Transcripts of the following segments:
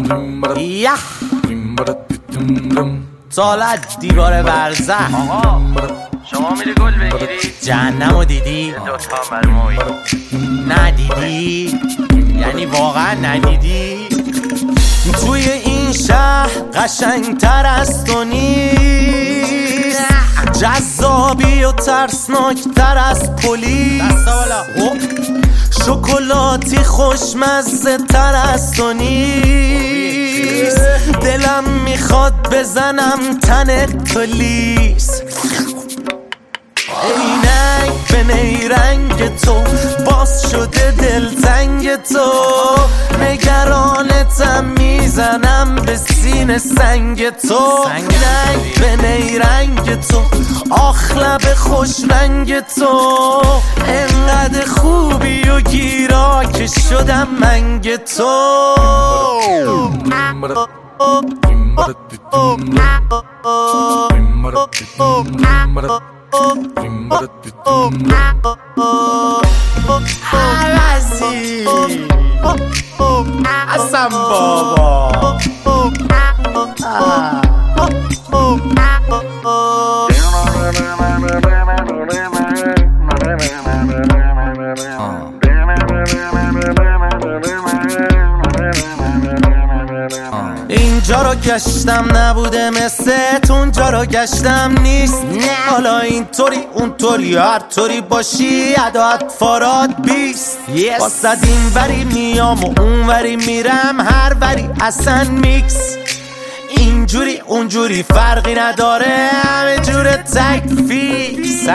یه سالت دیوار برزخ. آقا شما میری گل بگیری؟ جهنمو دیدی؟ دوتا مرموی ندیدی؟ یعنی واقعا ندیدی؟ توی این شهر قشنگتر از تو نیست، جذابی و ترسناکتر از پلیس، شکلاتی خوشمزه تر از تو نیست. دلم میخواد بزنم تن تو لیس. عینک به نیرنگ تو باز شده دلتنگ تو، نگرانتم میزنم به سینه سنگ تو. عینک به نیرنگ تو آخ لب خوش رنگ تو، انقدر خوبی و گیرا که شدم منگ تو. عوضی حسن بابا اینجا رو گشتم نبوده مثل اونجا رو گشتم نیست. حالا اینطوری اونطوری هر طوری باشی عداد فاراد بیست. واسد این وری میام و اون وری میرم، هر وری اصلا میکس. اینجوری اونجوری فرقی نداره، همه جور تک فیکس.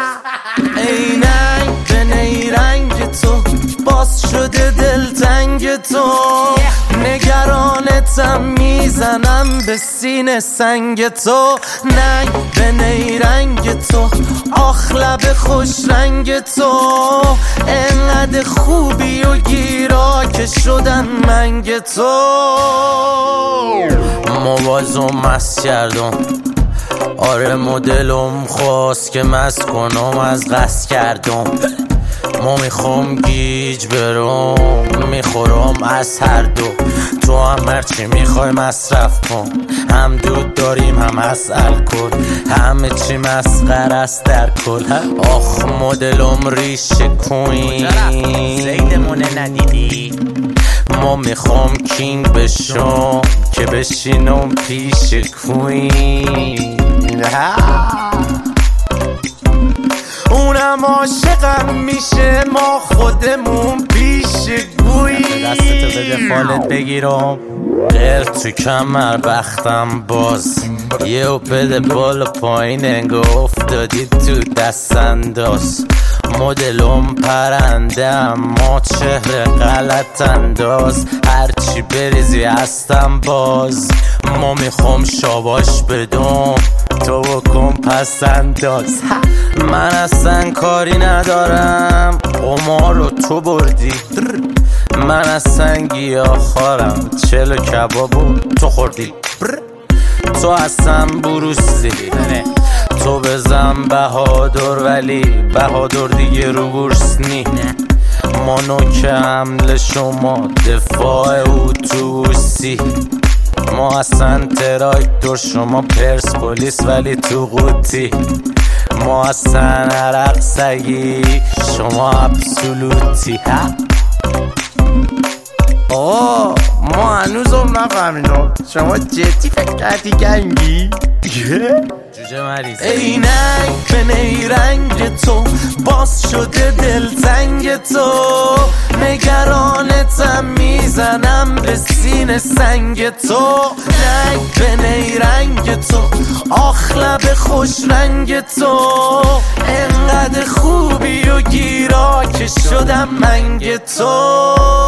عینک به نیرنگ تو باز شده دلتنگ تو، نگرانتم میزنم به سینه سنگ تو. ننگ به نیرنگ تو آخ لب خوش رنگ تو، انقدر خوبی و گیرا که شدن منگ تو. موازم مست کردم، آره مدلم خواست که مست کنم از قصد کردم. ما میخوام گیج برم میخورم از هر دو، تو هم هرچی میخوای مصرف کن. هم دود داریم هم از الکل، همه چی مسخره است در کل. آخ مدلم ریش کوین زیدمونه ندیدی؟ ما میخوام کینگ بشم که بشینم پیش کوین. اونم عاشقم میشه ما خودمون پیش گویی. دستتو بده فالت بگیرم غیر تو کمر وقتم باز، یهو بده بالا پایین انگار افتادی تو دست انداز. مدلم پرنده اما چهره غلط انداز، هرچی بریزی هستم باز. ما میخوام شاباش بدم تو بکن پس انداز. من اصلا کاری ندارم قمار رو تو بردی، من اصلا گیاهخوارم چلو کبابو تو خوردی. تو اصلا بروسی تو بزن بهادر، ولی بهادر دیگه رو بورس نی. ما نوک حمل شما دفاع اتوبوسی، ما اصلا تراکتور شما پرسپولیس ولی تو قوطی. ما اصلا عرق سگی شما ابسولوتی. آه ما هنوزم نفهمیدم شما جدی فکر کردی گنگی؟ جوجه مریض. عینک به نیرنگ تو باز شده دلتنگ تو، نگرانتم میزنم به سینه سنگ تو. ننگ به نیرنگ تو آخ لب خوش رنگ تو، انقدر خوبی و گیرا که شدم منگ تو.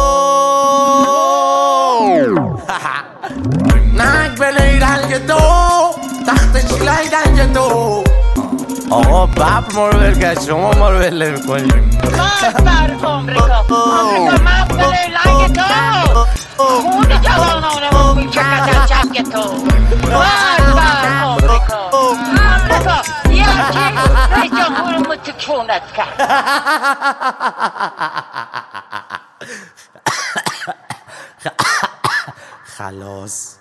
ننگ به نیرنگ تو تختش لیدنگ تو. آقا ببر ما رو برگشت، شما ما رو بله میکنیم. مرد بر آمریکا مرد به لیلنگ تو، خون جوانانمون میچکد از جنگ تو. مرد بر آمریکا یکی رئیس جمهورمون تو کونت کرد. خلاص.